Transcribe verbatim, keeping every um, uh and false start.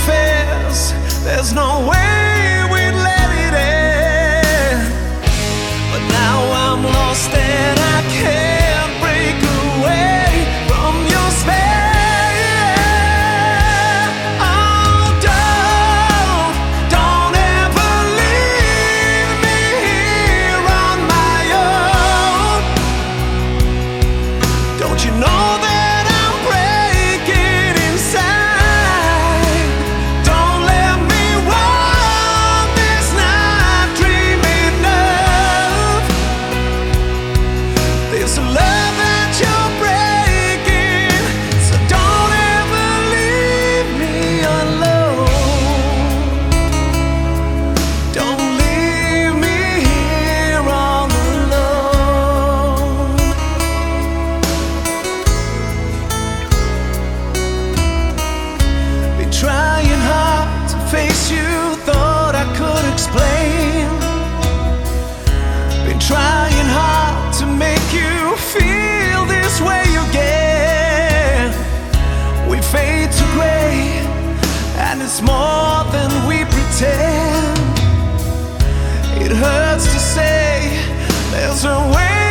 confess, there's no way we'd let it end. But now I'm lost and I can't break away from your spell. Oh, don't, don't ever leave me here on my own. Don't you know that I'm breaking inside? Don't let me walk this night dreaming of this love that you're breaking. So don't ever leave me alone. Don't leave me here all alone. Been trying hard to face you, thought I could explain. Been trying hard to make you feel this way again. We fade to gray, and it's more than we pretend. It hurts to say there's a way